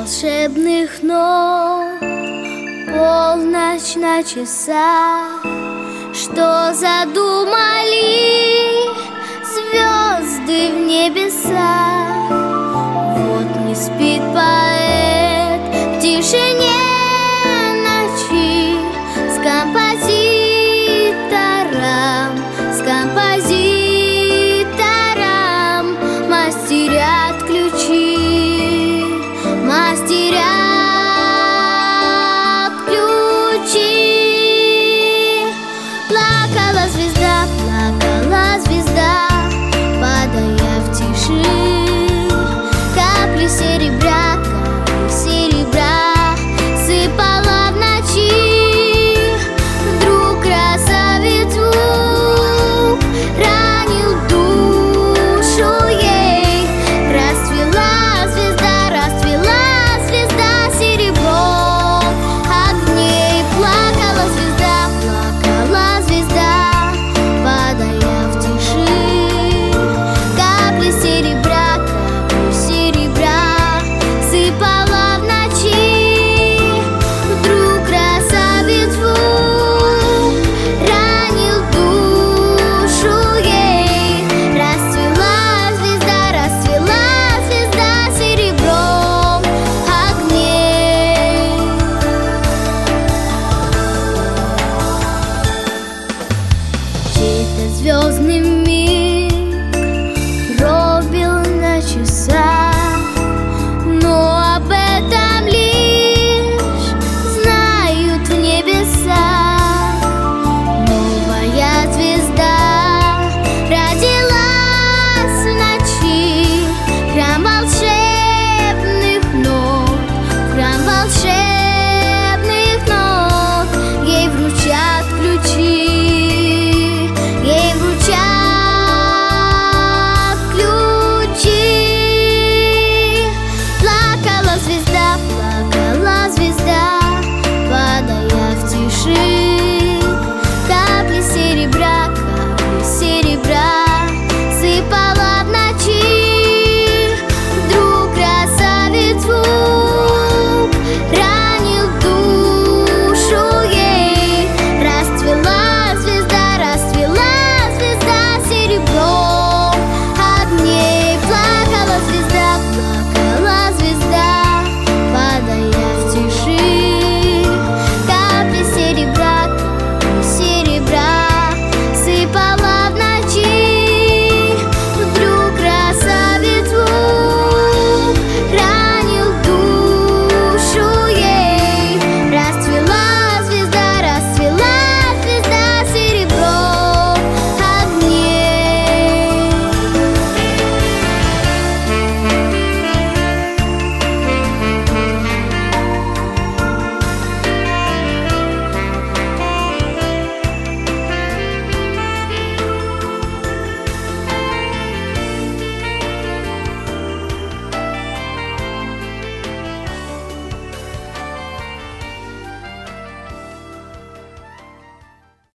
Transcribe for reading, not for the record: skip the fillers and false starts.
волшебных нот, полночь на часах. Что задумали звезды в небесах? Вот не спит поэт в тишине ночи с композитором мастерят ключи, мастерят ключи. Плакала звезда, падая в тиши. Капли серебра сыпала в ночи. Вдруг красавец звук ранил душу ей. Расцвела звезда серебром огней. Плакала звезда, падая в тиши. Капли серебра сыпала в ночи. Вдруг красавец звук ранил душу ей. Расцвела звезда серебром огней. Чей-то звездный мир